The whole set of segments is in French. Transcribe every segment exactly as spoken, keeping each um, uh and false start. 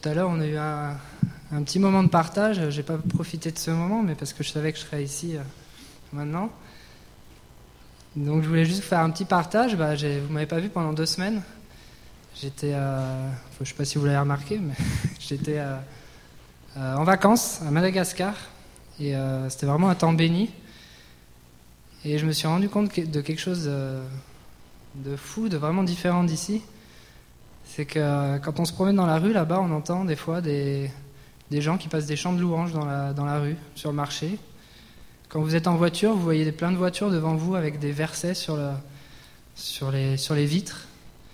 Tout à l'heure, on a eu un, un petit moment de partage. J'ai pas profité de ce moment, mais parce que je savais que je serais ici euh, maintenant. Donc, je voulais juste faire un petit partage. Bah, j'ai, vous m'avez pas vu pendant deux semaines. J'étais, euh, je sais pas si vous l'avez remarqué, mais j'étais euh, euh, en vacances à Madagascar et euh, c'était vraiment un temps béni. Et je me suis rendu compte de quelque chose de, de fou, de vraiment différent d'ici. C'est que quand on se promène dans la rue, là-bas, on entend des fois des, des gens qui passent des chants de louanges dans la, dans la rue, sur le marché. Quand vous êtes en voiture, vous voyez plein de voitures devant vous avec des versets sur, le, sur, les, sur les vitres.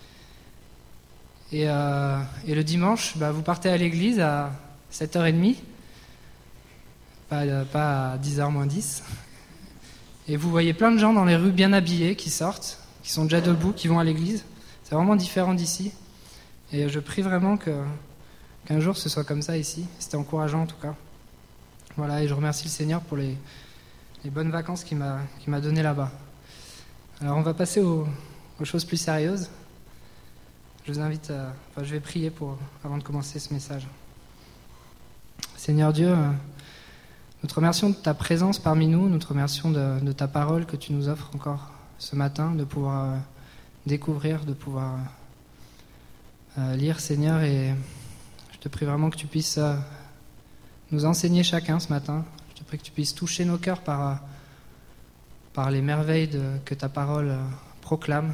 Et, euh, et le dimanche, bah, vous partez à l'église à sept heures trente, pas, pas à dix heures moins dix. Et vous voyez plein de gens dans les rues bien habillés qui sortent, qui sont déjà debout, qui vont à l'église. C'est vraiment différent d'ici. Et je prie vraiment que, qu'un jour ce soit comme ça ici. C'était encourageant en tout cas. Voilà, et je remercie le Seigneur pour les, les bonnes vacances qu'il m'a, qu'il m'a données là-bas. Alors on va passer aux, aux choses plus sérieuses. Je vous invite à... Enfin, je vais prier pour, avant de commencer ce message. Seigneur Dieu, nous te remercions de ta présence parmi nous, nous te remercions de, de ta parole que tu nous offres encore ce matin, de pouvoir euh, découvrir, de pouvoir euh, lire, Seigneur, et je te prie vraiment que tu puisses euh, nous enseigner chacun ce matin. Je te prie que tu puisses toucher nos cœurs par, euh, par les merveilles de, que ta parole euh, proclame.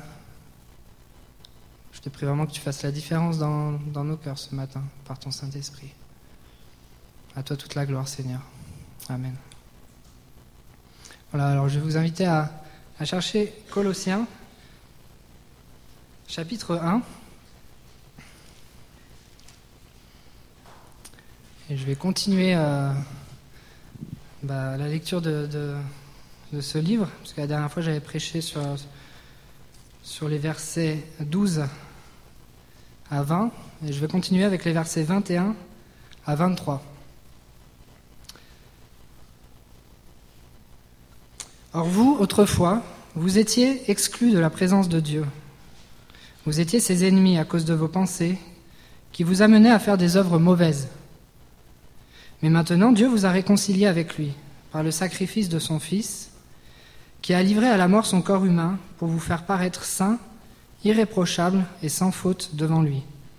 Je te prie vraiment que tu fasses la différence dans, dans nos cœurs ce matin, par ton Saint-Esprit. À toi toute la gloire, Seigneur. Amen. Voilà, alors je vais vous inviter à, à chercher Colossiens, chapitre un. Et je vais continuer euh, bah, la lecture de, de, de ce livre, parce que la dernière fois j'avais prêché sur, sur les versets douze à vingt, et je vais continuer avec les versets vingt et un à vingt-trois. Or vous, autrefois, vous étiez exclus de la présence de Dieu. Vous étiez ses ennemis à cause de vos pensées, qui vous amenaient à faire des œuvres mauvaises. Mais maintenant, Dieu vous a réconciliés avec lui, par le sacrifice de son Fils, qui a livré à la mort son corps humain pour vous faire paraître saints, irréprochables et sans faute devant lui.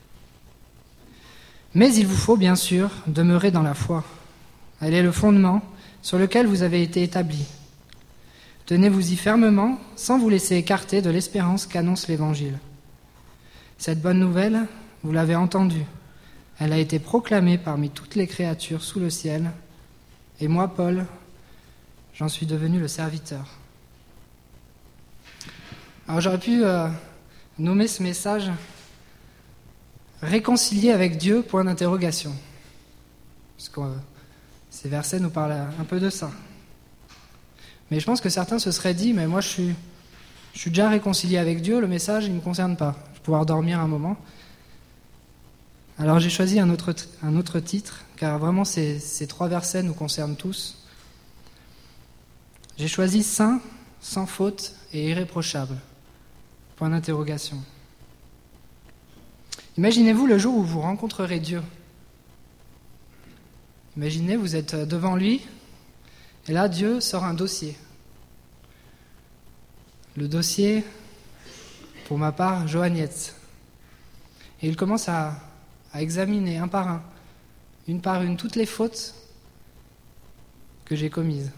Mais il vous faut, bien sûr, demeurer dans la foi. Elle est le fondement sur lequel vous avez été établis. Tenez-vous-y fermement, sans vous laisser écarter de l'espérance qu'annonce l'Évangile. Cette bonne nouvelle, vous l'avez entendue. Elle a été proclamée parmi toutes les créatures sous le ciel. Et moi, Paul, j'en suis devenu le serviteur. Alors j'aurais pu euh, nommer ce message « Réconcilier avec Dieu ?» point d'interrogation. Parce que euh, ces versets nous parlent un peu de ça. Mais je pense que certains se seraient dit, mais moi je suis, je suis déjà réconcilié avec Dieu, le message il ne me concerne pas. Je vais pouvoir dormir un moment. Alors j'ai choisi un autre, un autre titre, car vraiment ces, ces trois versets nous concernent tous. J'ai choisi saint, sans faute et irréprochable. Point d'interrogation. Imaginez-vous le jour où vous rencontrerez Dieu. Imaginez, vous êtes devant lui, et là, Dieu sort un dossier. Le dossier, pour ma part, Johanniette. Et il commence à, à examiner un par un, une par une, toutes les fautes que j'ai commises.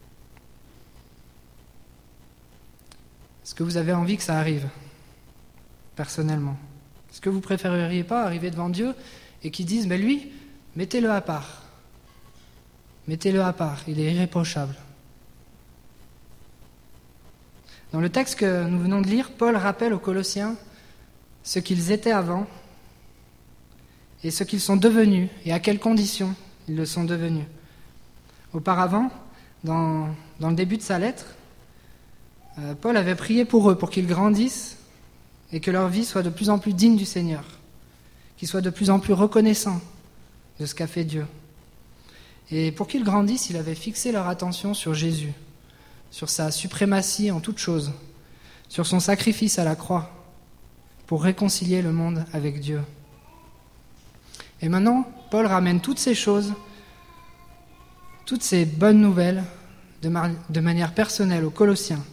Est-ce que vous avez envie que ça arrive, personnellement ? Est-ce que vous ne préféreriez pas arriver devant Dieu et qu'il dise, mais lui, mettez-le à part. Mettez-le à part, il est irréprochable. Dans le texte que nous venons de lire, Paul rappelle aux Colossiens ce qu'ils étaient avant et ce qu'ils sont devenus et à quelles conditions ils le sont devenus. Auparavant, dans, dans le début de sa lettre, euh, Paul avait prié pour eux, pour qu'ils grandissent et que leur vie soit de plus en plus digne du Seigneur, qu'ils soient de plus en plus reconnaissants de ce qu'a fait Dieu. Et pour qu'ils grandissent, il avait fixé leur attention sur Jésus, sur sa suprématie en toutes choses, sur son sacrifice à la croix, pour réconcilier le monde avec Dieu. Et maintenant, Paul ramène toutes ces choses, toutes ces bonnes nouvelles, de, mar- de manière personnelle aux Colossiens.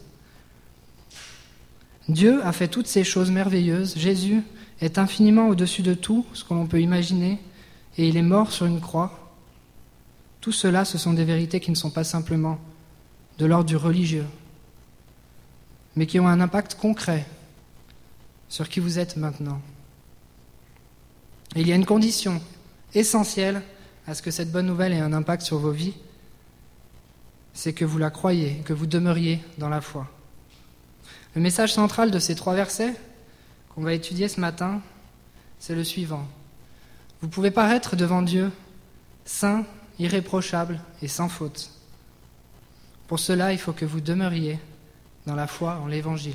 Dieu a fait toutes ces choses merveilleuses. Jésus est infiniment au-dessus de tout ce que l'on peut imaginer, et il est mort sur une croix. Tout cela, ce sont des vérités qui ne sont pas simplement de l'ordre du religieux, mais qui ont un impact concret sur qui vous êtes maintenant. Et il y a une condition essentielle à ce que cette bonne nouvelle ait un impact sur vos vies, c'est que vous la croyiez, que vous demeuriez dans la foi. Le message central de ces trois versets qu'on va étudier ce matin, c'est le suivant. Vous pouvez paraître devant Dieu saint, irréprochable et sans faute. Pour cela, il faut que vous demeuriez dans la foi en l'Évangile.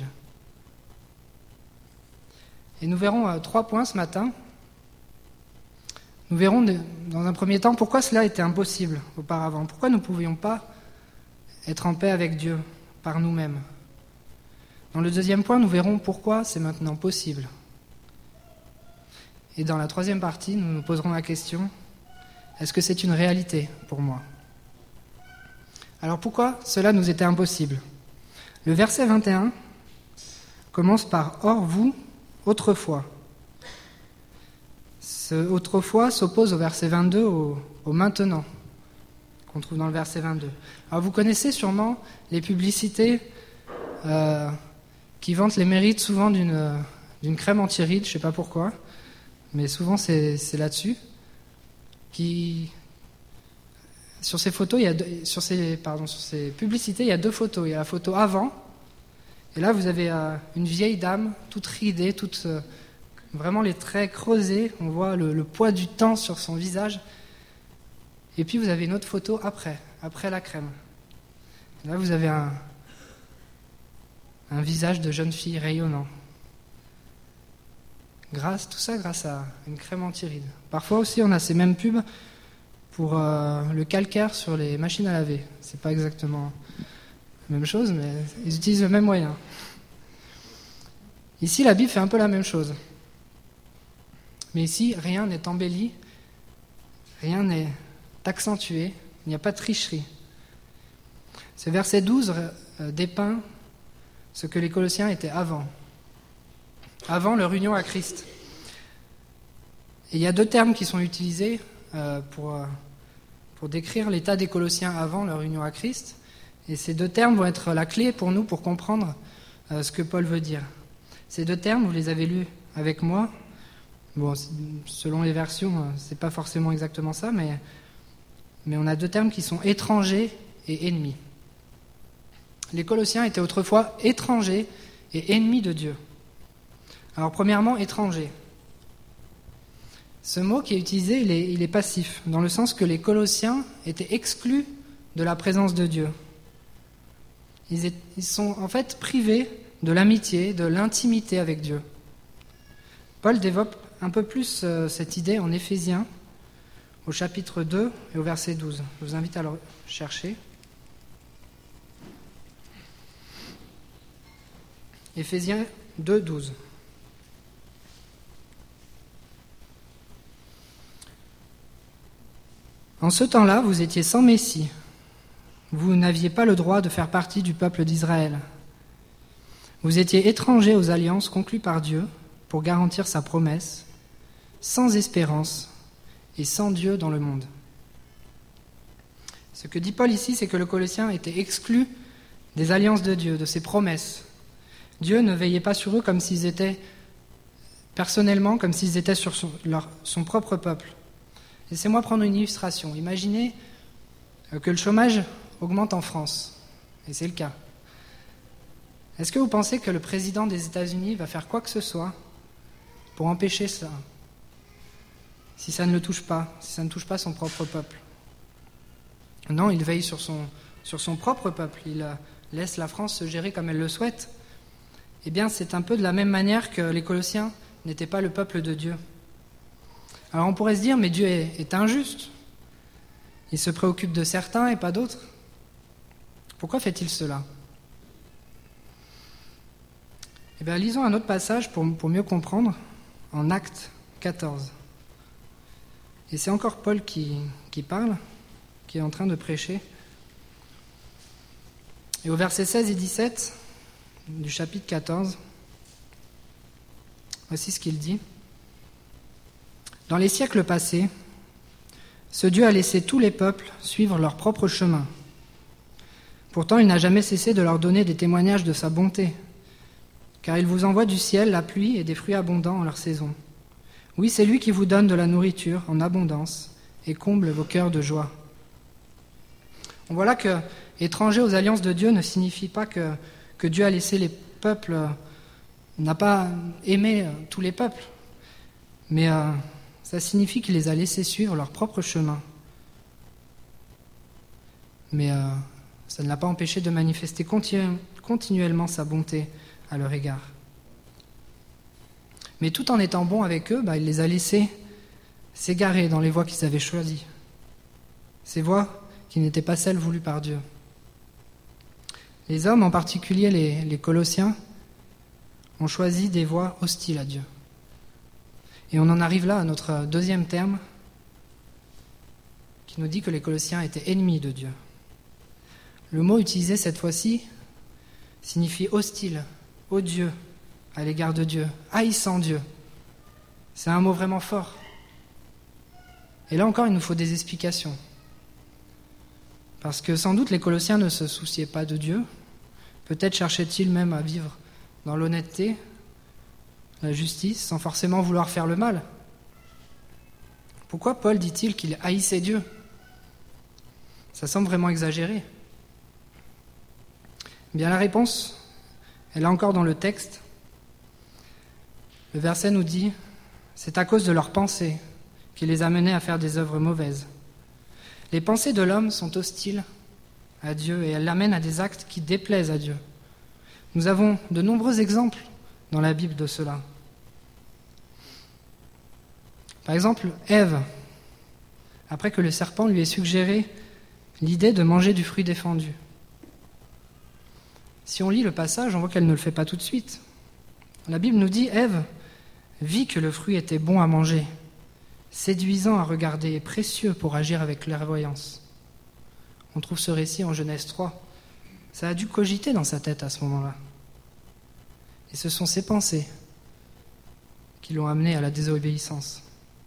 Et nous verrons euh, trois points ce matin. Nous verrons de, dans un premier temps pourquoi cela était impossible auparavant, pourquoi nous ne pouvions pas être en paix avec Dieu par nous-mêmes. Dans le deuxième point, nous verrons pourquoi c'est maintenant possible. Et dans la troisième partie, nous nous poserons la question, est-ce que c'est une réalité pour moi ? Alors pourquoi cela nous était impossible ? Le verset vingt et un commence par « Or vous, autrefois ». Ce « autrefois » s'oppose au verset vingt-deux, au, au « maintenant » qu'on trouve dans le verset vingt-deux. Alors vous connaissez sûrement les publicités euh, qui vantent les mérites souvent d'une, d'une crème anti-rides, je ne sais pas pourquoi, mais souvent c'est, c'est là-dessus. Qui, sur ces photos, il y a deux, sur ces, pardon, sur ces publicités, il y a deux photos. Il y a la photo avant, et là vous avez euh, une vieille dame, toute ridée, toute, euh, vraiment les traits creusés, on voit le, le poids du temps sur son visage. Et puis vous avez une autre photo après, après la crème. Et là vous avez un, un visage de jeune fille rayonnant. Grâce, tout ça grâce à une crème anti-rides. Parfois aussi on a ces mêmes pubs pour euh, le calcaire sur les machines à laver. C'est pas exactement la même chose, mais ils utilisent le même moyen. Ici la Bible fait un peu la même chose. Mais ici rien n'est embelli, rien n'est accentué, il n'y a pas de tricherie. Ce verset douze euh, dépeint ce que les Colossiens étaient avant. Avant leur union à Christ. Et il y a deux termes qui sont utilisés euh, pour, euh, pour décrire l'état des Colossiens avant leur union à Christ. Et ces deux termes vont être la clé pour nous pour comprendre euh, ce que Paul veut dire. Ces deux termes, vous les avez lus avec moi. Bon, selon les versions, euh, c'est pas forcément exactement ça, mais, mais on a deux termes qui sont étrangers et ennemis. Les Colossiens étaient autrefois étrangers et ennemis de Dieu. Alors premièrement, étranger. Ce mot qui est utilisé, il est, il est passif, dans le sens que les Colossiens étaient exclus de la présence de Dieu. Ils, est, ils sont en fait privés de l'amitié, de l'intimité avec Dieu. Paul développe un peu plus euh, cette idée en Éphésiens, au chapitre deux et au verset douze. Je vous invite à le chercher. Éphésiens deux, douze. En ce temps-là, vous étiez sans Messie. Vous n'aviez pas le droit de faire partie du peuple d'Israël. Vous étiez étrangers aux alliances conclues par Dieu pour garantir sa promesse, sans espérance et sans Dieu dans le monde. Ce que dit Paul ici, c'est que les Colossiens étaient exclus des alliances de Dieu, de ses promesses. Dieu ne veillait pas sur eux comme s'ils étaient, personnellement, comme s'ils étaient sur son, leur, son propre peuple. Laissez-moi prendre une illustration. Imaginez que le chômage augmente en France, et c'est le cas. Est-ce que vous pensez que le président des États-Unis va faire quoi que ce soit pour empêcher ça, si ça ne le touche pas, si ça ne touche pas son propre peuple? Non, il veille sur son, sur son propre peuple, il laisse la France se gérer comme elle le souhaite. Eh bien, c'est un peu de la même manière que les Colossiens n'étaient pas le peuple de Dieu. Alors on pourrait se dire, mais Dieu est, est injuste. Il se préoccupe de certains et pas d'autres. Pourquoi fait-il cela? Eh bien, lisons un autre passage pour, pour mieux comprendre, en Actes quatorze. Et c'est encore Paul qui, qui parle, qui est en train de prêcher. Et au verset seize et dix-sept du chapitre quatorze, voici ce qu'il dit. « Dans les siècles passés, ce Dieu a laissé tous les peuples suivre leur propre chemin. Pourtant, il n'a jamais cessé de leur donner des témoignages de sa bonté, car il vous envoie du ciel la pluie et des fruits abondants en leur saison. Oui, c'est lui qui vous donne de la nourriture en abondance et comble vos cœurs de joie. » On voit là que étranger aux alliances de Dieu ne signifie pas que, que Dieu a laissé les peuples, n'a pas aimé tous les peuples, mais euh, ça signifie qu'il les a laissés suivre leur propre chemin. Mais euh, ça ne l'a pas empêché de manifester continu- continuellement sa bonté à leur égard. Mais tout en étant bon avec eux, bah, il les a laissés s'égarer dans les voies qu'ils avaient choisies. Ces voies qui n'étaient pas celles voulues par Dieu. Les hommes, en particulier les, les Colossiens, ont choisi des voies hostiles à Dieu. Et on en arrive là à notre deuxième terme, qui nous dit que les Colossiens étaient ennemis de Dieu. Le mot utilisé cette fois-ci signifie hostile, odieux à l'égard de Dieu, haïssant Dieu. C'est un mot vraiment fort. Et là encore, il nous faut des explications. Parce que sans doute les Colossiens ne se souciaient pas de Dieu. Peut-être cherchaient-ils même à vivre dans l'honnêteté, la justice, sans forcément vouloir faire le mal. Pourquoi Paul dit-il qu'il haïssait Dieu ? Ça semble vraiment exagéré. Bien, la réponse, elle est encore dans le texte. Le verset nous dit « C'est à cause de leurs pensées qui les a menés à faire des œuvres mauvaises. » Les pensées de l'homme sont hostiles à Dieu et elles l'amènent à des actes qui déplaisent à Dieu. Nous avons de nombreux exemples dans la Bible de cela. Par exemple, Ève, après que le serpent lui ait suggéré l'idée de manger du fruit défendu. Si on lit le passage, on voit qu'elle ne le fait pas tout de suite. La Bible nous dit « Ève vit que le fruit était bon à manger, séduisant à regarder et précieux pour agir avec clairvoyance. » On trouve ce récit en Genèse trois. Ça a dû cogiter dans sa tête à ce moment-là. Et ce sont ses pensées qui l'ont amené à la désobéissance.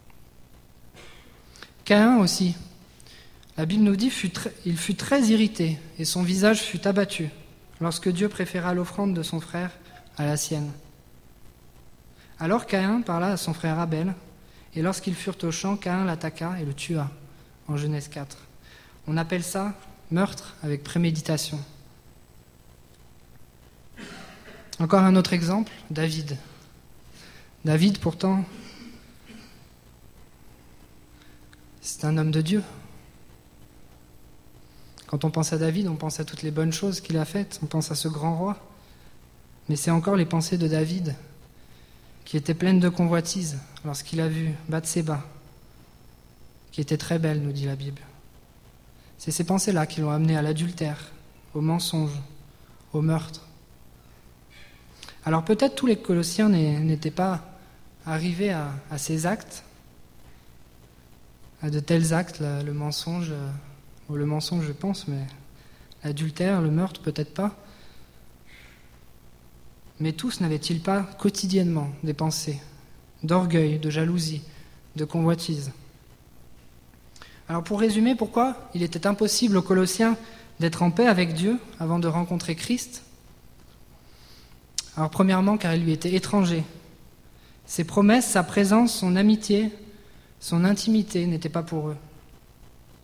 Caïn aussi. La Bible nous dit fut très, il fut très irrité et son visage fut abattu lorsque Dieu préféra l'offrande de son frère à la sienne. Alors Caïn parla à son frère Abel, et lorsqu'ils furent au champ, Caïn l'attaqua et le tua, en Genèse quatre. On appelle ça meurtre avec préméditation. Encore un autre exemple, David. David, pourtant, c'est un homme de Dieu. Quand on pense à David, on pense à toutes les bonnes choses qu'il a faites, on pense à ce grand roi. Mais c'est encore les pensées de David qui étaient pleines de convoitise lorsqu'il a vu Bathséba, qui était très belle, nous dit la Bible. C'est ces pensées-là qui l'ont amené à l'adultère, au mensonge, au meurtre. Alors peut-être tous les Colossiens n'étaient pas arrivés à, à ces actes, à de tels actes, le, le mensonge, ou le mensonge je pense, mais l'adultère, le meurtre peut-être pas. Mais tous n'avaient-ils pas quotidiennement des pensées d'orgueil, de jalousie, de convoitise ? Alors pour résumer, pourquoi il était impossible aux Colossiens d'être en paix avec Dieu avant de rencontrer Christ ? Alors premièrement, car il lui était étranger. Ses promesses, sa présence, son amitié, son intimité n'étaient pas pour eux. Pourquoi ?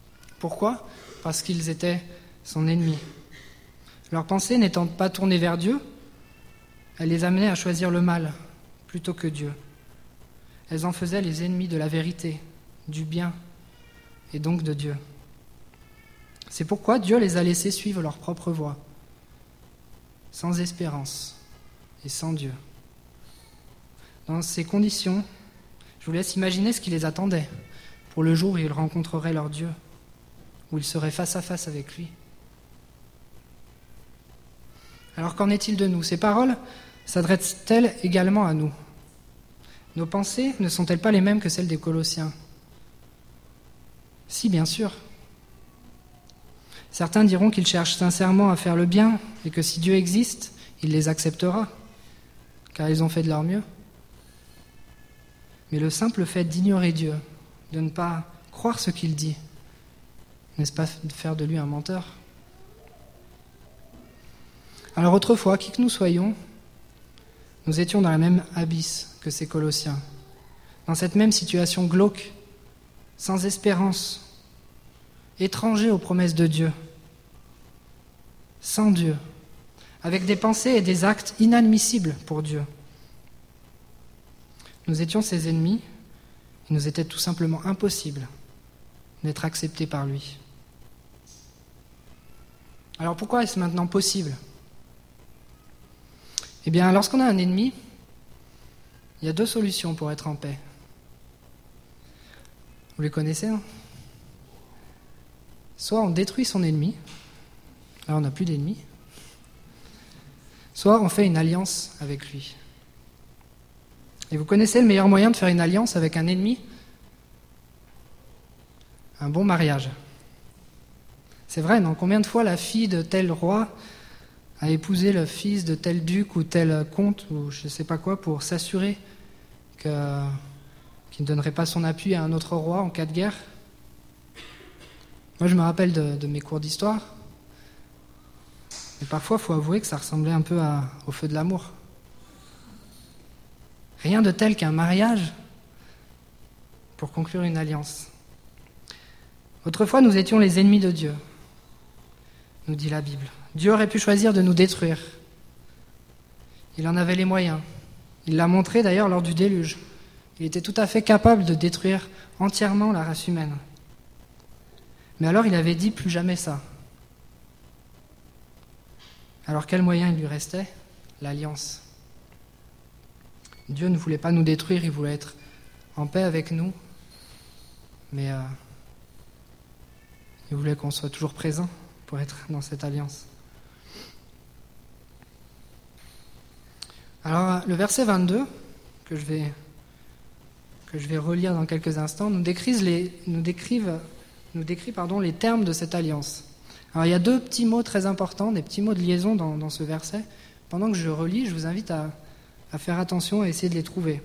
Parce qu'ils étaient son ennemi. Leurs pensées n'étant pas tournées vers Dieu, elles les amenaient à choisir le mal plutôt que Dieu. Elles en faisaient les ennemis de la vérité, du bien et donc de Dieu. C'est pourquoi Dieu les a laissés suivre leur propre voie, sans espérance et sans Dieu. Dans ces conditions, je vous laisse imaginer ce qui les attendait pour le jour où ils rencontreraient leur Dieu, où ils seraient face à face avec lui. Alors qu'en est-il de nous ? Ces paroles s'adressent-elles également à nous ? Nos pensées ne sont-elles pas les mêmes que celles des Colossiens ? Si, bien sûr. Certains diront qu'ils cherchent sincèrement à faire le bien et que si Dieu existe, il les acceptera, car ils ont fait de leur mieux. Mais le simple fait d'ignorer Dieu, de ne pas croire ce qu'il dit, n'est-ce pas faire de lui un menteur ? Alors autrefois, qui que nous soyons, nous étions dans la même abysse que ces Colossiens, dans cette même situation glauque, sans espérance, étrangers aux promesses de Dieu, sans Dieu, avec des pensées et des actes inadmissibles pour Dieu. Nous étions ses ennemis, il nous était tout simplement impossible d'être acceptés par lui. Alors pourquoi est-ce maintenant possible ? Eh bien, lorsqu'on a un ennemi, il y a deux solutions pour être en paix. Vous les connaissez, hein ? Soit on détruit son ennemi, alors on n'a plus d'ennemi, soit on fait une alliance avec lui. Et vous connaissez le meilleur moyen de faire une alliance avec un ennemi ? Un bon mariage. C'est vrai, non ? Combien de fois la fille de tel roi a épousé le fils de tel duc ou tel comte, ou je ne sais pas quoi, pour s'assurer que, qu'il ne donnerait pas son appui à un autre roi en cas de guerre ? Moi, je me rappelle de, de mes cours d'histoire, et parfois, il faut avouer que ça ressemblait un peu à, au feu de l'amour. Rien de tel qu'un mariage pour conclure une alliance. Autrefois, nous étions les ennemis de Dieu, nous dit la Bible. Dieu aurait pu choisir de nous détruire. Il en avait les moyens. Il l'a montré d'ailleurs lors du déluge. Il était tout à fait capable de détruire entièrement la race humaine. Mais alors il avait dit plus jamais ça. Alors quel moyen il lui restait ? L'alliance. Dieu ne voulait pas nous détruire, il voulait être en paix avec nous, mais euh, il voulait qu'on soit toujours présent pour être dans cette alliance. Alors le verset vingt-deux, que je vais, que je vais relire dans quelques instants, nous décrivent les, nous décrivent, nous décrit pardon, les termes de cette alliance. Alors il y a deux petits mots très importants, des petits mots de liaison dans, dans ce verset. Pendant que je relis, je vous invite à, à faire attention et à essayer de les trouver.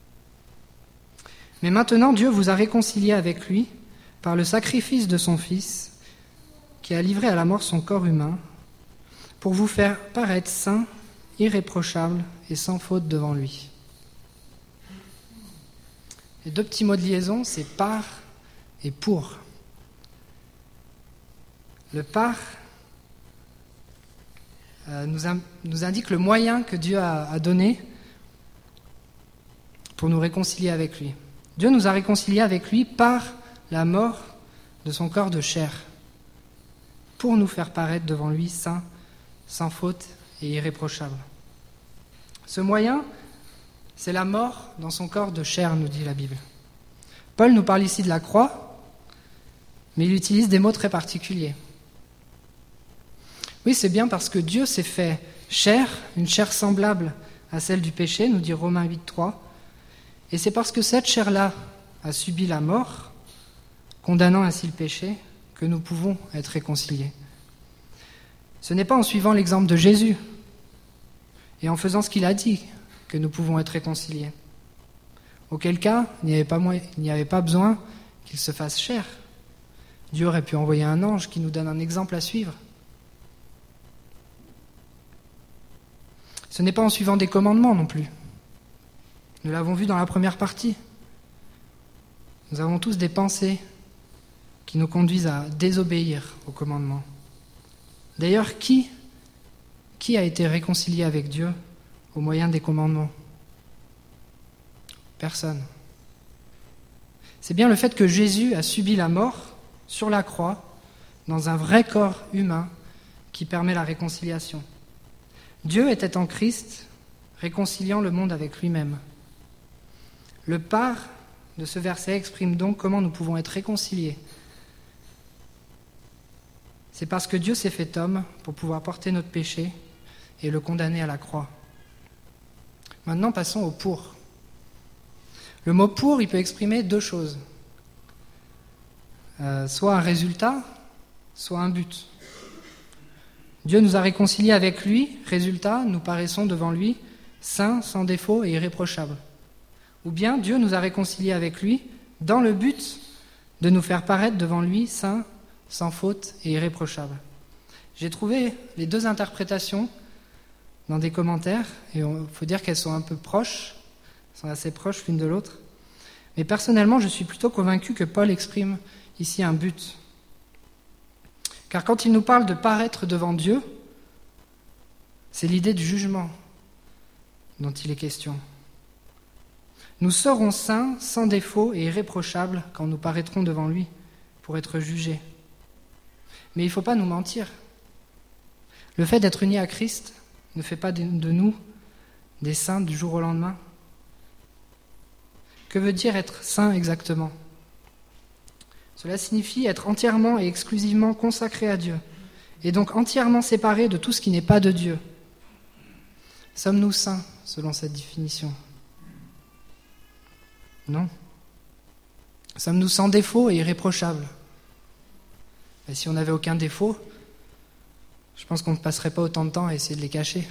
Mais maintenant, Dieu vous a réconcilié avec lui par le sacrifice de son Fils, qui a livré à la mort son corps humain, pour vous faire paraître saints, irréprochables et sans faute devant lui. Les deux petits mots de liaison, c'est par et pour. Le par euh, nous, in, nous indique le moyen que Dieu a, a donné pour nous réconcilier avec lui. Dieu nous a réconciliés avec lui par la mort de son corps de chair, pour nous faire paraître devant lui saints, sans faute et irréprochables. Ce moyen, c'est la mort dans son corps de chair, nous dit la Bible. Paul nous parle ici de la croix, mais il utilise des mots très particuliers. Oui, c'est bien parce que Dieu s'est fait chair, une chair semblable à celle du péché, nous dit Romains huit, trois, et c'est parce que cette chair-là a subi la mort, condamnant ainsi le péché, que nous pouvons être réconciliés. Ce n'est pas en suivant l'exemple de Jésus et en faisant ce qu'il a dit que nous pouvons être réconciliés. Auquel cas, il n'y avait pas, il n'y avait pas besoin qu'il se fasse chair. Dieu aurait pu envoyer un ange qui nous donne un exemple à suivre. Ce n'est pas en suivant des commandements non plus. Nous l'avons vu dans la première partie. Nous avons tous des pensées qui nous conduisent à désobéir aux commandements. D'ailleurs, qui, qui a été réconcilié avec Dieu au moyen des commandements ? Personne. C'est bien le fait que Jésus a subi la mort sur la croix, dans un vrai corps humain, qui permet la réconciliation. Dieu était en Christ, réconciliant le monde avec lui-même. Le par de ce verset exprime donc comment nous pouvons être réconciliés. C'est parce que Dieu s'est fait homme pour pouvoir porter notre péché et le condamner à la croix. Maintenant, passons au pour. Le mot pour, il peut exprimer deux choses. euh, soit un résultat, soit un but. Dieu nous a réconciliés avec lui, résultat, nous paraissons devant lui saints, sans défaut et irréprochables. Ou bien Dieu nous a réconciliés avec lui dans le but de nous faire paraître devant lui saints, sans faute et irréprochables. J'ai trouvé les deux interprétations dans des commentaires, et il faut dire qu'elles sont un peu proches, sont assez proches l'une de l'autre. Mais personnellement, je suis plutôt convaincu que Paul exprime ici un but. Car quand il nous parle de paraître devant Dieu, c'est l'idée du jugement dont il est question. Nous serons saints, sans défaut et irréprochables quand nous paraîtrons devant lui pour être jugés. Mais il ne faut pas nous mentir. Le fait d'être unis à Christ ne fait pas de nous des saints du jour au lendemain. Que veut dire être saint exactement ? Cela signifie être entièrement et exclusivement consacré à Dieu, et donc entièrement séparé de tout ce qui n'est pas de Dieu. Sommes-nous saints selon cette définition ? Non. Sommes-nous sans défaut et irréprochables ? Et si on n'avait aucun défaut, je pense qu'on ne passerait pas autant de temps à essayer de les cacher.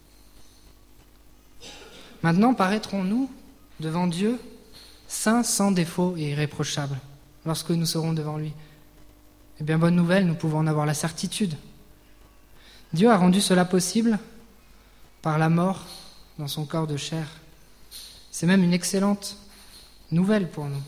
Maintenant, paraîtrons-nous devant Dieu saints, sans défaut et irréprochables lorsque nous serons devant lui ? Eh bien, bonne nouvelle, nous pouvons en avoir la certitude. Dieu a rendu cela possible par la mort dans son corps de chair. C'est même une excellente nouvelle pour nous.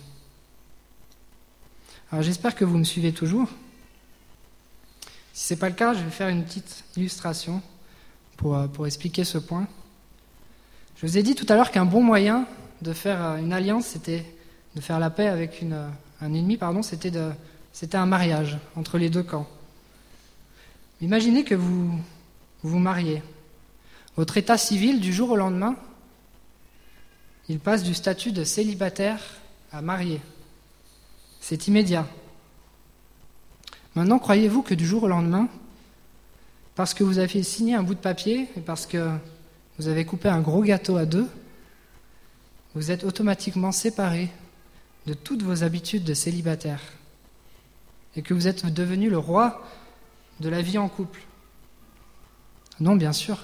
Alors j'espère que vous me suivez toujours. Si ce n'est pas le cas, je vais faire une petite illustration pour, pour expliquer ce point. Je vous ai dit tout à l'heure qu'un bon moyen de faire une alliance, c'était de faire la paix avec une, un ennemi, pardon, c'était, de, c'était un mariage entre les deux camps. Imaginez que vous vous, vous mariez. Votre état civil, du jour au lendemain, il passe du statut de célibataire à marié. C'est immédiat. Maintenant, croyez-vous que du jour au lendemain, parce que vous avez signé un bout de papier et parce que vous avez coupé un gros gâteau à deux, vous êtes automatiquement séparés de toutes vos habitudes de célibataire et que vous êtes devenu le roi de la vie en couple? Non, bien sûr.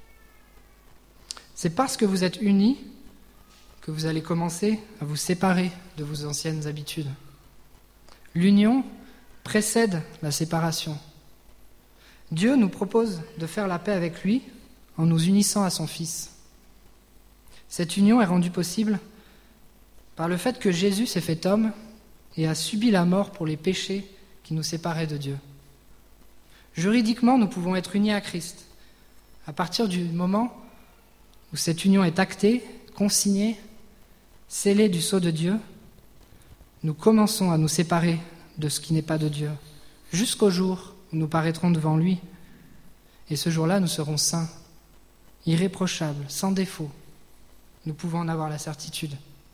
C'est parce que vous êtes unis que vous allez commencer à vous séparer de vos anciennes habitudes. L'union précède la séparation. Dieu nous propose de faire la paix avec lui en nous unissant à son Fils. Cette union est rendue possible par le fait que Jésus s'est fait homme et a subi la mort pour les péchés qui nous séparaient de Dieu. Juridiquement, nous pouvons être unis à Christ. À partir du moment où cette union est actée, consignée, scellée du sceau de Dieu, nous commençons à nous séparer de ce qui n'est pas de Dieu, jusqu'au jour où nous paraîtrons devant lui. Et ce jour-là, nous serons saints, irréprochables, sans défaut. Nous pouvons en avoir la certitude.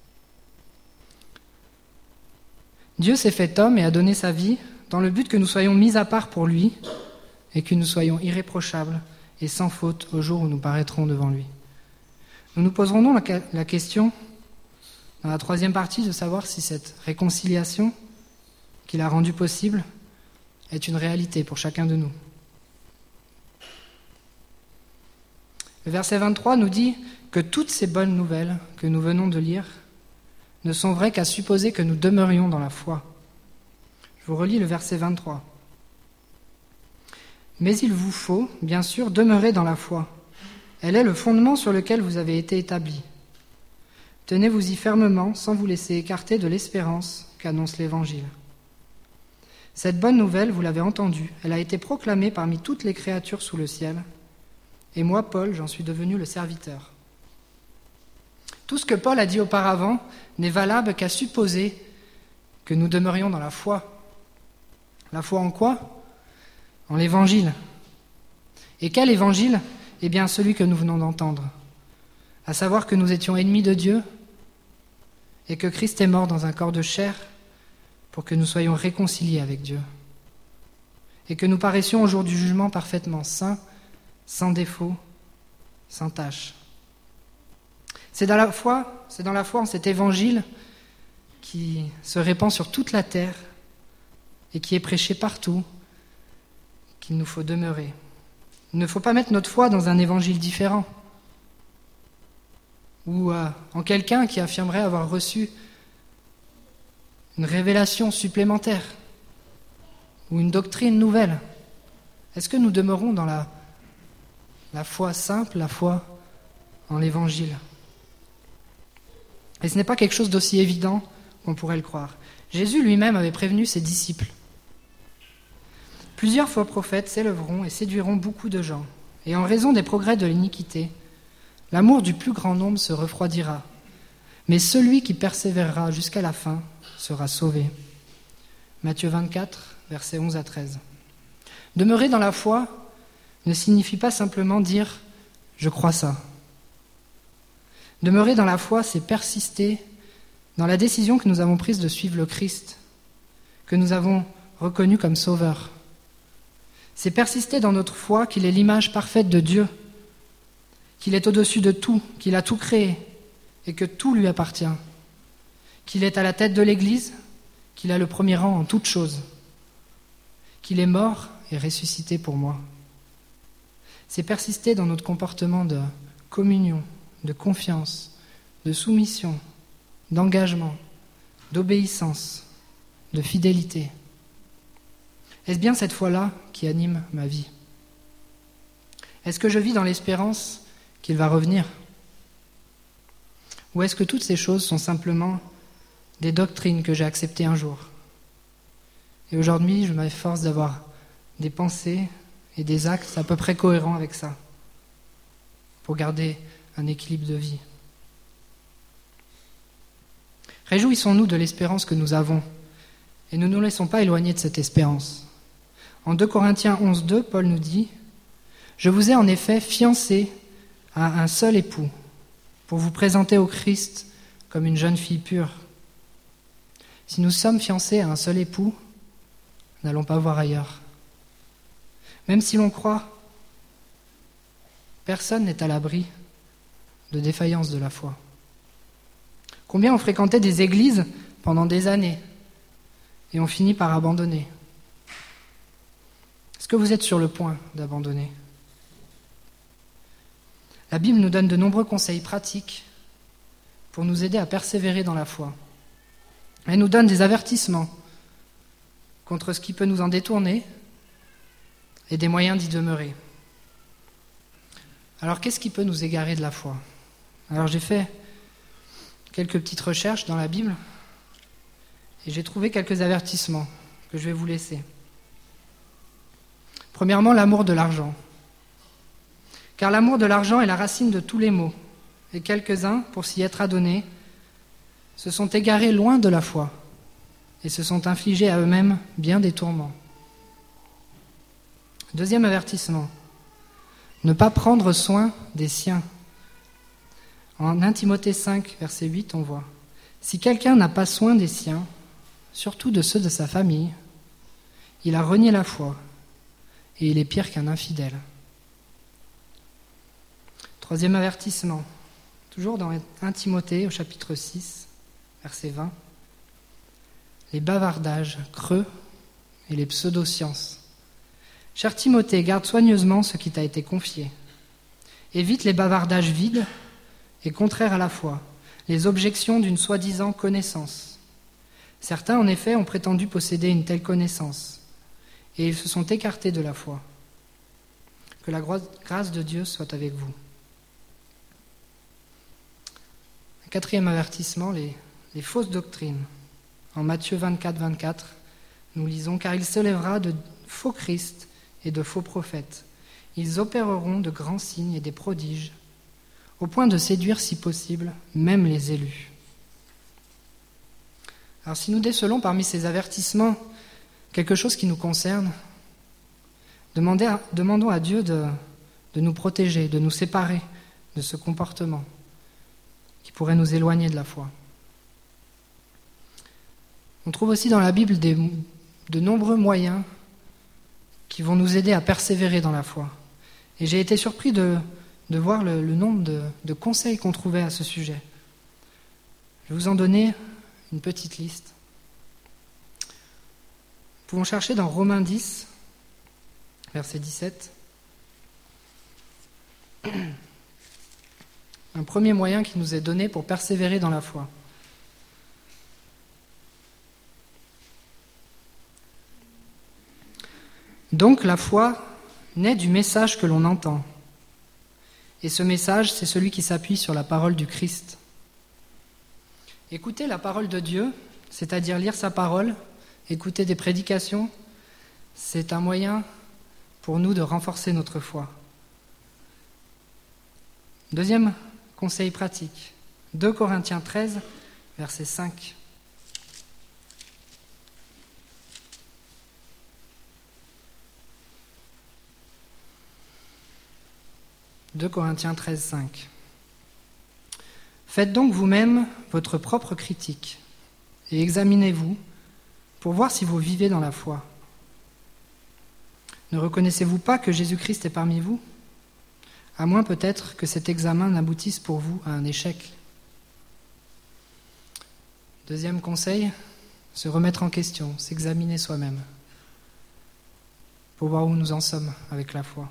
Dieu s'est fait homme et a donné sa vie dans le but que nous soyons mis à part pour lui et que nous soyons irréprochables et sans faute au jour où nous paraîtrons devant lui. Nous nous poserons donc la question, dans la troisième partie, de savoir si cette réconciliation qu'il a rendue possible est une réalité pour chacun de nous. Le verset vingt-trois nous dit que toutes ces bonnes nouvelles que nous venons de lire ne sont vraies qu'à supposer que nous demeurions dans la foi. Je vous relis le verset vingt-trois. Mais il vous faut, bien sûr, demeurer dans la foi. Elle est le fondement sur lequel vous avez été établis. Tenez-vous-y fermement, sans vous laisser écarter de l'espérance qu'annonce l'Évangile. Cette bonne nouvelle, vous l'avez entendue, elle a été proclamée parmi toutes les créatures sous le ciel, et moi, Paul, j'en suis devenu le serviteur. Tout ce que Paul a dit auparavant n'est valable qu'à supposer que nous demeurions dans la foi. La foi en quoi ? En l'Évangile. Et quel Évangile ? Eh bien, celui que nous venons d'entendre. À savoir que nous étions ennemis de Dieu et que Christ est mort dans un corps de chair pour que nous soyons réconciliés avec Dieu. Et que nous paraissions au jour du jugement parfaitement saints, sans défaut, sans tache. C'est dans la foi, c'est dans la foi en cet évangile qui se répand sur toute la terre et qui est prêché partout, qu'il nous faut demeurer. Il ne faut pas mettre notre foi dans un évangile différent ou euh, en quelqu'un qui affirmerait avoir reçu une révélation supplémentaire ou une doctrine nouvelle. Est-ce que nous demeurons dans la, la foi simple, la foi en l'Évangile ? Et ce n'est pas quelque chose d'aussi évident qu'on pourrait le croire. Jésus lui-même avait prévenu ses disciples. Plusieurs faux prophètes s'élèveront et séduiront beaucoup de gens. Et en raison des progrès de l'iniquité, l'amour du plus grand nombre se refroidira. Mais celui qui persévérera jusqu'à la fin sera sauvé. Matthieu vingt-quatre, versets onze à treize. Demeurer dans la foi ne signifie pas simplement dire « je crois ça ». Demeurer dans la foi, c'est persister dans la décision que nous avons prise de suivre le Christ, que nous avons reconnu comme sauveur. C'est persister dans notre foi qu'il est l'image parfaite de Dieu, qu'il est au-dessus de tout, qu'il a tout créé et que tout lui appartient, qu'il est à la tête de l'Église, qu'il a le premier rang en toutes choses, qu'il est mort et ressuscité pour moi. C'est persister dans notre comportement de communion, de confiance, de soumission, d'engagement, d'obéissance, de fidélité. Est-ce bien cette foi-là qui anime ma vie ? Est-ce que je vis dans l'espérance qu'il va revenir ? Ou est-ce que toutes ces choses sont simplement des doctrines que j'ai acceptées un jour ? Et aujourd'hui, je m'efforce d'avoir des pensées et des actes à peu près cohérents avec ça, pour garder un équilibre de vie. Réjouissons-nous de l'espérance que nous avons, et ne nous laissons pas éloigner de cette espérance. En deux Corinthiens onze, deux, Paul nous dit « Je vous ai en effet fiancé à un seul époux, pour vous présenter au Christ comme une jeune fille pure. » Si nous sommes fiancés à un seul époux, n'allons pas voir ailleurs. Même si l'on croit, personne n'est à l'abri de défaillance de la foi. Combien ont fréquenté des églises pendant des années et ont fini par abandonner ? Est-ce que vous êtes sur le point d'abandonner ? La Bible nous donne de nombreux conseils pratiques pour nous aider à persévérer dans la foi. Elle nous donne des avertissements contre ce qui peut nous en détourner et des moyens d'y demeurer. Alors, qu'est-ce qui peut nous égarer de la foi ? Alors, j'ai fait quelques petites recherches dans la Bible et j'ai trouvé quelques avertissements que je vais vous laisser. Premièrement, l'amour de l'argent. Car l'amour de l'argent est la racine de tous les maux, et quelques-uns, pour s'y être adonnés, se sont égarés loin de la foi et se sont infligés à eux-mêmes bien des tourments. Deuxième avertissement, ne pas prendre soin des siens. En un Timothée cinq, verset huit, on voit « Si quelqu'un n'a pas soin des siens, surtout de ceux de sa famille, il a renié la foi, et il est pire qu'un infidèle. » Troisième avertissement, toujours dans un Timothée au chapitre six, verset vingt, « Les bavardages creux et les pseudosciences. Cher Timothée, garde soigneusement ce qui t'a été confié. Évite les bavardages vides et contraires à la foi, les objections d'une soi-disant connaissance. Certains, en effet, ont prétendu posséder une telle connaissance, et ils se sont écartés de la foi. Que la grâce de Dieu soit avec vous. » Un quatrième avertissement, les, les fausses doctrines. En Matthieu vingt-quatre, vingt-quatre, nous lisons « Car il se lèvera de faux Christ et de faux prophètes. Ils opéreront de grands signes et des prodiges, au point de séduire, si possible, même les élus. » Alors si nous décelons parmi ces avertissements quelque chose qui nous concerne, demandez à, demandons à Dieu de, de nous protéger, de nous séparer de ce comportement qui pourrait nous éloigner de la foi. On trouve aussi dans la Bible des, de nombreux moyens qui vont nous aider à persévérer dans la foi. Et j'ai été surpris de, de voir le, le nombre de, de conseils qu'on trouvait à ce sujet. Je vais vous en donner une petite liste. pouvons chercher dans Romains dix, verset dix-sept, un premier moyen qui nous est donné pour persévérer dans la foi. Donc la foi naît du message que l'on entend. Et ce message, c'est celui qui s'appuie sur la parole du Christ. Écouter la parole de Dieu, c'est-à-dire lire sa parole, écouter des prédications, c'est un moyen pour nous de renforcer notre foi. Deuxième conseil pratique, deux Corinthiens treize, verset cinq. deux Corinthiens treize, cinq. Faites donc vous-même votre propre critique et examinez-vous pour voir si vous vivez dans la foi. Ne reconnaissez-vous pas que Jésus-Christ est parmi vous ? À moins peut-être que cet examen n'aboutisse pour vous à un échec. Deuxième conseil, se remettre en question, s'examiner soi-même pour voir où nous en sommes avec la foi.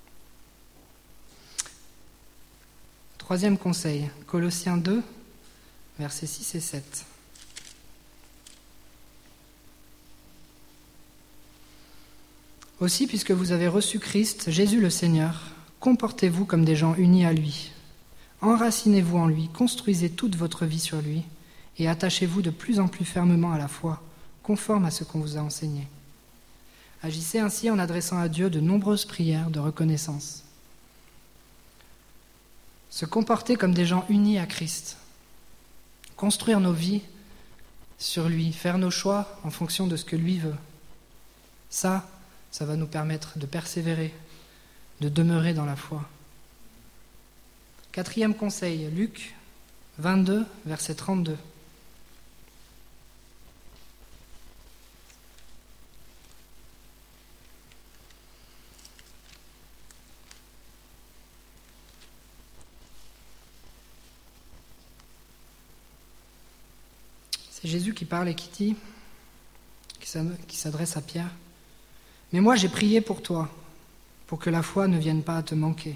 Troisième conseil, Colossiens deux, versets six et sept. Aussi, puisque vous avez reçu Christ, Jésus le Seigneur, comportez-vous comme des gens unis à lui. Enracinez-vous en lui, construisez toute votre vie sur lui et attachez-vous de plus en plus fermement à la foi, conforme à ce qu'on vous a enseigné. Agissez ainsi en adressant à Dieu de nombreuses prières de reconnaissance. Se comporter comme des gens unis à Christ, construire nos vies sur lui, faire nos choix en fonction de ce que lui veut. Ça, ça va nous permettre de persévérer, de demeurer dans la foi. Quatrième conseil, Luc vingt-deux, verset trente-deux. C'est Jésus qui parle et qui dit, qui s'adresse à Pierre, « Mais moi j'ai prié pour toi, pour que la foi ne vienne pas à te manquer.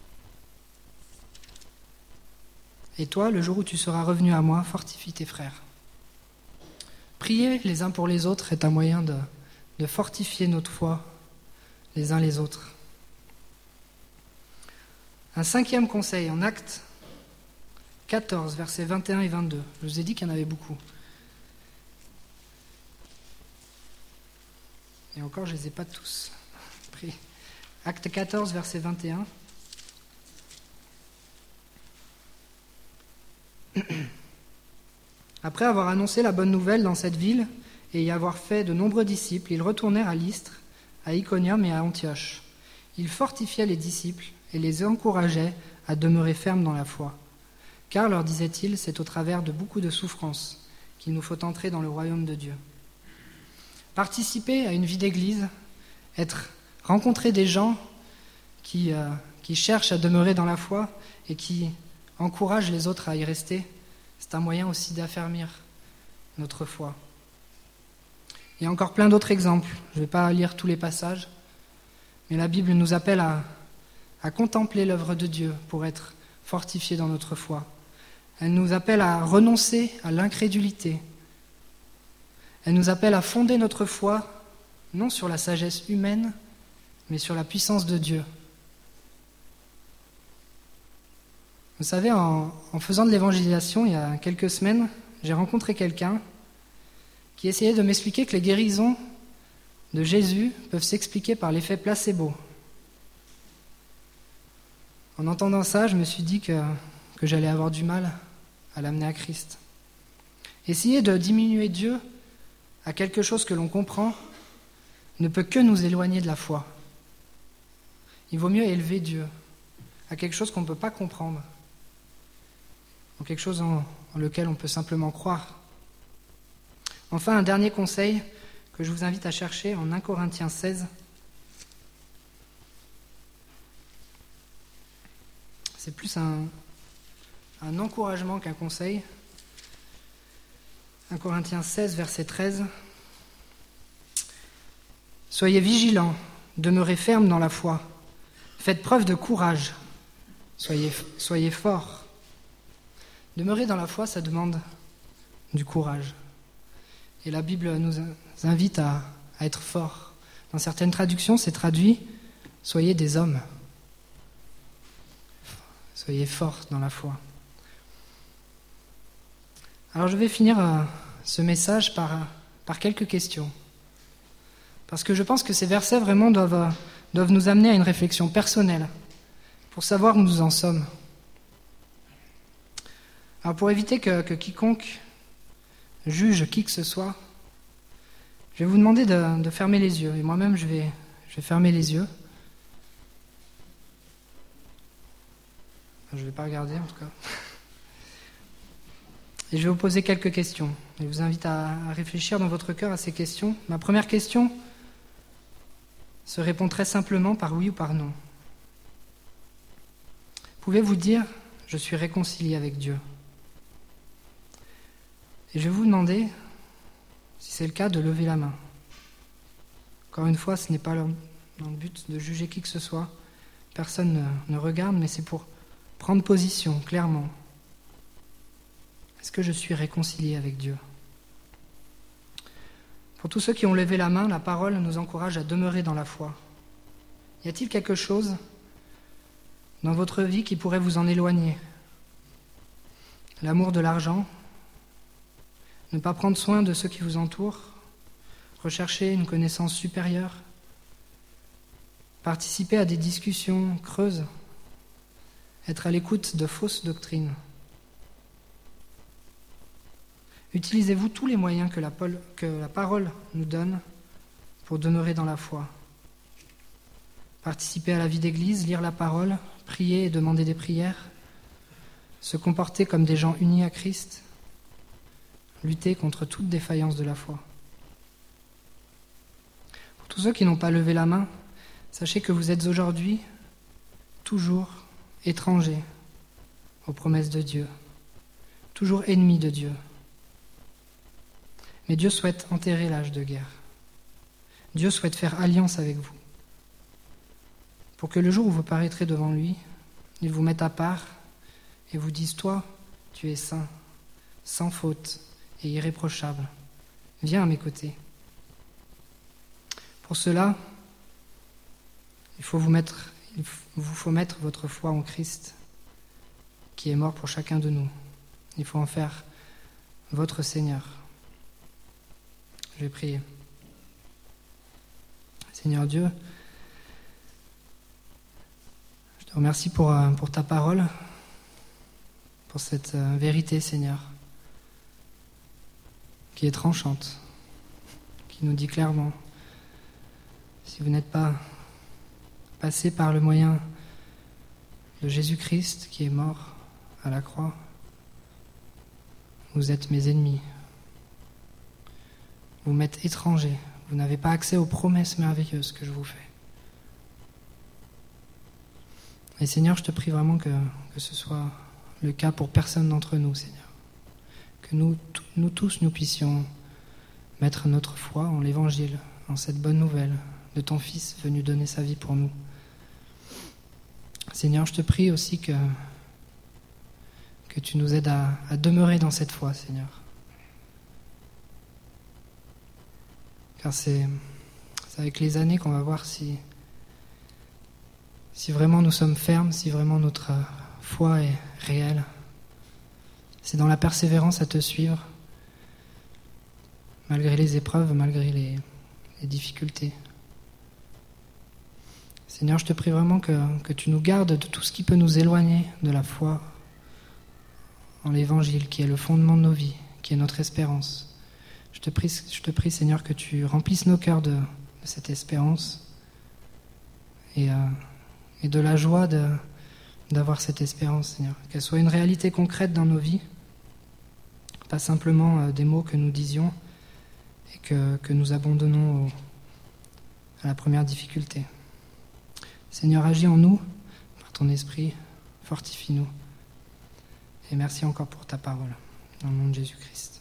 Et toi, le jour où tu seras revenu à moi, fortifie tes frères. » Prier les uns pour les autres est un moyen de, de fortifier notre foi les uns les autres. Un cinquième conseil en Actes quatorze, versets vingt et un et vingt-deux. Je vous ai dit qu'il y en avait beaucoup. Et encore, je ne les ai pas tous pris. Acte quatorze, verset vingt et un. Après avoir annoncé la bonne nouvelle dans cette ville et y avoir fait de nombreux disciples, ils retournèrent à Lystre, à Iconium et à Antioche. Ils fortifiaient les disciples et les encourageaient à demeurer fermes dans la foi. Car, leur disait-il, c'est au travers de beaucoup de souffrances qu'il nous faut entrer dans le royaume de Dieu. Participer à une vie d'église, être, rencontrer des gens qui, euh, qui cherchent à demeurer dans la foi et qui encouragent les autres à y rester, c'est un moyen aussi d'affermir notre foi. Il y a encore plein d'autres exemples. Je ne vais pas lire tous les passages, mais la Bible nous appelle à, à contempler l'œuvre de Dieu pour être fortifiés dans notre foi. Elle nous appelle à renoncer à l'incrédulité. Elle nous appelle à fonder notre foi, non sur la sagesse humaine, mais sur la puissance de Dieu. Vous savez, en, en faisant de l'évangélisation il y a quelques semaines, j'ai rencontré quelqu'un qui essayait de m'expliquer que les guérisons de Jésus peuvent s'expliquer par l'effet placebo. En entendant ça, je me suis dit que, que j'allais avoir du mal à l'amener à Christ. Essayer de diminuer Dieu à quelque chose que l'on comprend ne peut que nous éloigner de la foi. Il vaut mieux élever Dieu à quelque chose qu'on ne peut pas comprendre, en quelque chose en, en lequel on peut simplement croire. Enfin, un dernier conseil que je vous invite à chercher en un Corinthiens seize. C'est plus un, un encouragement qu'un conseil. un Corinthiens seize, verset treize. Soyez vigilants, demeurez fermes dans la foi, faites preuve de courage, soyez, soyez forts. Demeurer dans la foi, ça demande du courage. Et la Bible nous invite à, à être forts. Dans certaines traductions, c'est traduit « Soyez des hommes ». Soyez forts dans la foi. Alors je vais finir euh, ce message par, par quelques questions. Parce que je pense que ces versets vraiment doivent, doivent nous amener à une réflexion personnelle pour savoir où nous en sommes. Alors pour éviter que, que quiconque juge qui que ce soit, je vais vous demander de, de fermer les yeux. Et moi-même, je vais, je vais fermer les yeux. Je ne vais pas regarder en tout cas. Et je vais vous poser quelques questions. Je vous invite à, à réfléchir dans votre cœur à ces questions. Ma première question se répond très simplement par oui ou par non. Pouvez-vous dire « Je suis réconcilié avec Dieu ». Et je vais vous demander, si c'est le cas, de lever la main. Encore une fois, ce n'est pas dans le but de juger qui que ce soit. Personne ne, ne regarde, mais c'est pour prendre position, clairement. Est-ce que je suis réconcilié avec Dieu ? Pour tous ceux qui ont levé la main, la parole nous encourage à demeurer dans la foi. Y a-t-il quelque chose dans votre vie qui pourrait vous en éloigner ? L'amour de l'argent ? Ne pas prendre soin de ceux qui vous entourent, rechercher une connaissance supérieure, participer à des discussions creuses, être à l'écoute de fausses doctrines. Utilisez-vous tous les moyens que la, que la parole nous donne pour demeurer dans la foi. Participer à la vie d'église, lire la parole, prier et demander des prières, se comporter comme des gens unis à Christ, lutter contre toute défaillance de la foi. Pour tous ceux qui n'ont pas levé la main, sachez que vous êtes aujourd'hui toujours étrangers aux promesses de Dieu, toujours ennemis de Dieu. Mais Dieu souhaite enterrer l'âge de guerre. Dieu souhaite faire alliance avec vous, pour que le jour où vous paraîtrez devant lui, il vous mette à part et vous dise « Toi, tu es saint, sans faute, et irréprochable. Viens à mes côtés. » Pour cela, il faut vous mettre, il vous faut mettre votre foi en Christ, qui est mort pour chacun de nous. Il faut en faire votre Seigneur. Je vais prier. Seigneur Dieu, je te remercie pour, pour ta parole, pour cette vérité, Seigneur, qui est tranchante, qui nous dit clairement, si vous n'êtes pas passé par le moyen de Jésus-Christ qui est mort à la croix, vous êtes mes ennemis. Vous m'êtes étrangers, vous n'avez pas accès aux promesses merveilleuses que je vous fais. Et Seigneur, je te prie vraiment que, que ce soit le cas pour personne d'entre nous, Seigneur. Que nous, nous tous, nous puissions mettre notre foi en l'Évangile, en cette bonne nouvelle de ton Fils venu donner sa vie pour nous. Seigneur, je te prie aussi que, que tu nous aides à, à demeurer dans cette foi, Seigneur. Car c'est, c'est avec les années qu'on va voir si, si vraiment nous sommes fermes, si vraiment notre foi est réelle. C'est dans la persévérance à te suivre, malgré les épreuves, malgré les, les difficultés. Seigneur, je te prie vraiment que, que tu nous gardes de tout ce qui peut nous éloigner de la foi en l'Évangile, qui est le fondement de nos vies, qui est notre espérance. Je te prie, je te prie Seigneur, que tu remplisses nos cœurs de, de cette espérance et, euh, et de la joie de, d'avoir cette espérance, Seigneur. Qu'elle soit une réalité concrète dans nos vies, pas simplement euh, des mots que nous disions et que, que nous abandonnons au, à la première difficulté. Seigneur, agis en nous par ton esprit, fortifie-nous. Et merci encore pour ta parole, dans le nom de Jésus-Christ.